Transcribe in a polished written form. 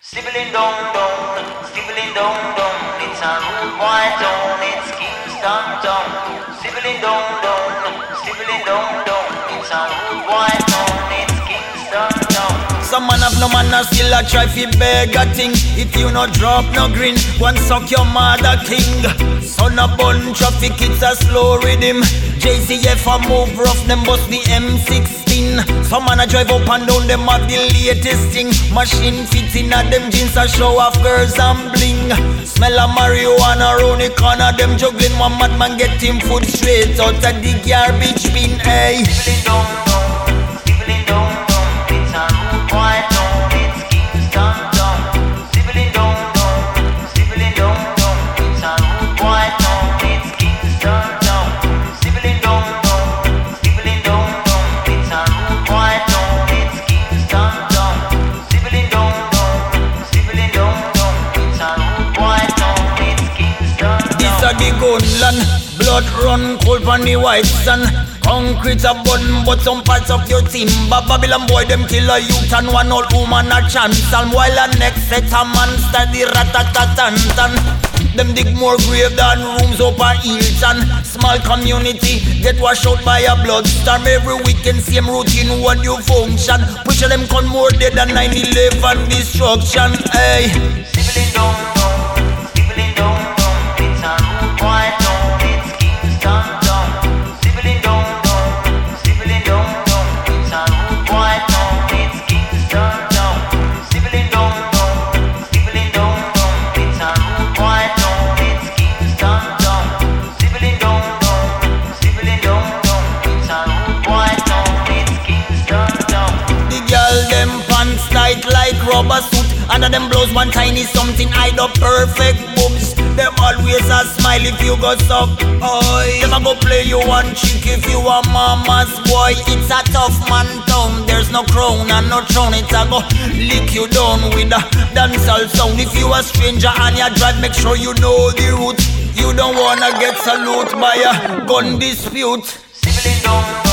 Stibbling down, down, stibbling down, down. It's a rude boy town, it's Kingston town. Stibbling down, down, stibbling down, down. It's a rude boy town, it's Kingston town. Some man have no manner, still a try fi beg a thing. If you no drop no green, one suck your mother king. Son a bun traffic, it's a slow rhythm. JCF a move rough, them bust the M16. Some man a drive up and down, them have the latest thing. Machine fits in a them jeans a show off girls and bling. Smell of marijuana round the corner, them juggling. One madman get him food straight out of the garbage bin. Hey, Stibbling down, down, stibbling down, down. It's a rude boy town, it's Kingston town. Stibbling down, down, stibbling down, down. It's a rude boy town, it's Kingston town. Stibbling down, down, stibbling down, down. It's a rude boy town, it's Kingston town. Stibbling down, down, stibbling down, down. It's a rude boy town, it's Kingston this a town. the gunland. Blood run cold on the white sun. Concrete a bun, but some parts of your timber. Babylon boy, them kill a youth and one old woman a chance. And while a next set a man start the rat-a-tat-tan-tan. Them dig more grave than rooms up a Hilton. Small community get washed out by a bloodstorm. Every weekend same routine, one new function. Push them con more dead than 9/11 destruction. Hey, Stibbling down, down, stibbling down, down. It's a rude boy town, it's Kingston town. Stibbling down, down, stibbling down, down. It's a rude boy town, it's Kingston town. Stibbling down, down, stibbling down, down. It's a rude boy town, it's Kingston town. Stibbling down, down, stibbling down, down. It's a rude boy town, it's Kingston town. the girl them pants tight like rubber suit. Under them blows one tiny something hide up perfect boobs. Them always a smile if you go suck. Oi, them a go play you one chick if you a mama's boy. It's a tough man town. There's no crown and no throne. It's a go lick you down with a dancehall sound. If you a stranger and you drive, make sure you know the route. You don't wanna get salute by a gun dispute. Stibbling down,